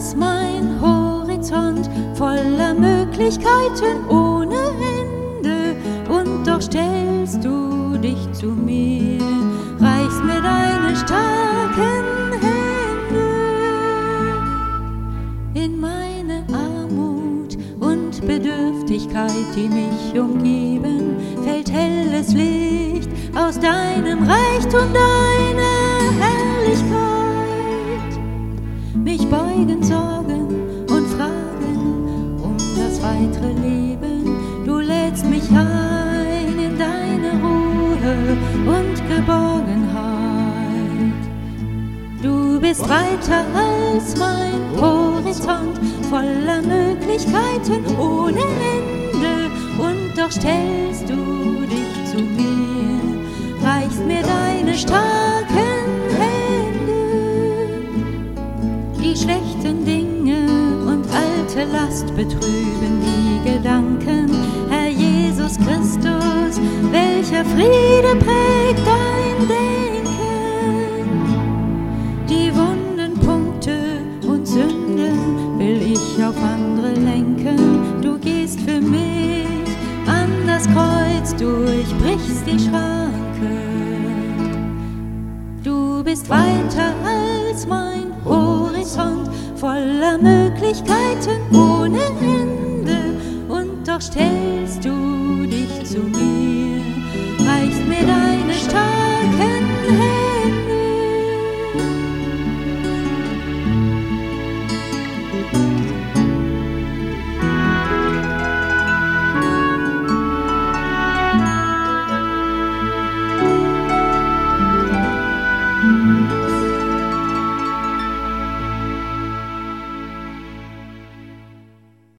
als mein Horizont, voller Möglichkeiten ohne Ende. Und doch stellst du dich zu mir, reichst mir deine starken Hände. In meine Armut und Bedürftigkeit, die mich umgeben, fällt helles Licht aus deinem Reichtum, deiner Herrlichkeit. Mich beugen Sorgen und Fragen um das weitere Leben. Du lädst mich ein in deine Ruhe und Geborgenheit. Du bist weiter als mein Horizont, voller Möglichkeiten ohne Ende. Und doch stellst du dich zu mir, reichst mir deine starken Hände. Die schlechten Dinge und alte Last betrüben die Gedanken. Herr Jesus Christus, welcher Friede prägt dein Denken. Die wunden Punkte und Sünden will ich auf andere lenken. Du gehst für mich an das Kreuz, durchbrichst die Schranke. Du bist weiter als mein Horizont, voller Möglichkeiten ohne Ende. Und doch stellst du dich zu mir,